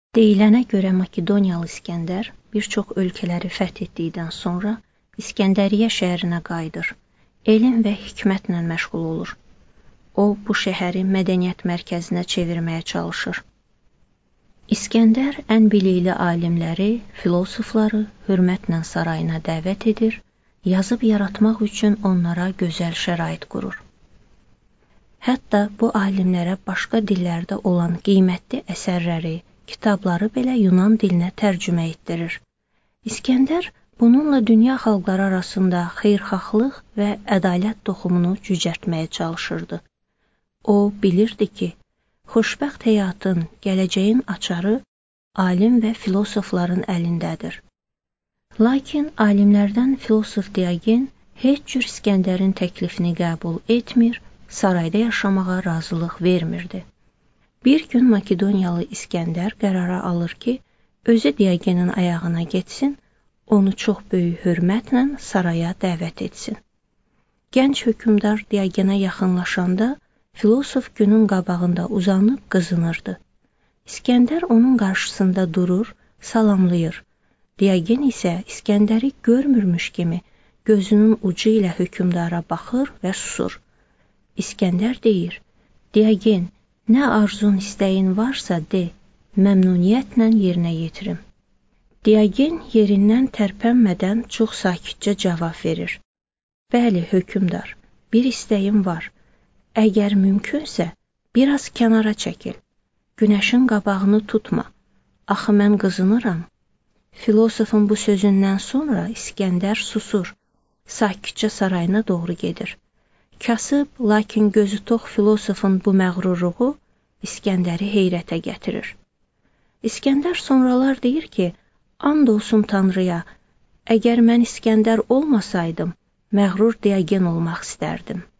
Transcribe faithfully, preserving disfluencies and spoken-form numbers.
Deyilənə görə Makedoniyalı İskəndər bir çox ölkələri fəth etdikdən sonra İskəndəriyyə şəhərinə qayıdır. Elm və hikmətlə məşğul olur. O, bu şəhəri mədəniyyət mərkəzinə çevirməyə çalışır. İskəndər ən bilikli alimləri, filosofları hörmətlə sarayına dəvət edir, yazıb yaratmaq üçün onlara gözəl şərait qurur. Hətta bu alimlərə başqa dillərdə olan qiymətli əsərləri, kitabları belə Yunan dilinə tərcümə etdirir. İskəndər bununla dünya xalqları arasında xeyirxahlıq və ədalət toxumunu cücərtməyə çalışırdı. O, bilirdi ki, xoşbəxt həyatın, gələcəyin açarı alim və filosofların əlindədir. Lakin alimlərdən filosof Diogen heç cür İskəndərin təklifini qəbul etmir, sarayda yaşamağa razılıq vermirdi. Bir gün Makedoniyalı İskəndər qərara alır ki, özü Diogenin ayağına getsin, onu çox böyük hörmətlə saraya dəvət etsin. Gənc hökmdar Diogenə yaxınlaşanda filosof günün qabağında uzanıb qızınırdı. İskəndər onun qarşısında durur, salamlayır. Diogen isə İskəndəri görmürmüş kimi gözünün ucu ilə hökmdara baxır və susur. İskəndər deyir, Diogen, nə arzun istəyin varsa de, məmnuniyyətlə yerinə yetirim. Diogen yerindən tərpənmədən çox sakitcə cavab verir. Bəli, hökmdar, bir istəyim var. Əgər mümkünsə, biraz kənara çəkil. Günəşin qabağını tutma. Axı mən qızınıram. Filosofun bu sözündən sonra İskəndər susur. Sakitcə sarayına doğru gedir. Kasıb, lakin gözü tox filosofun bu məğrurluğu İskəndəri heyrətə gətirir. İskəndər sonralar deyir ki, and olsun Tanrıya, əgər mən İskəndər olmasaydım, məğrur Diogen olmaq istərdim.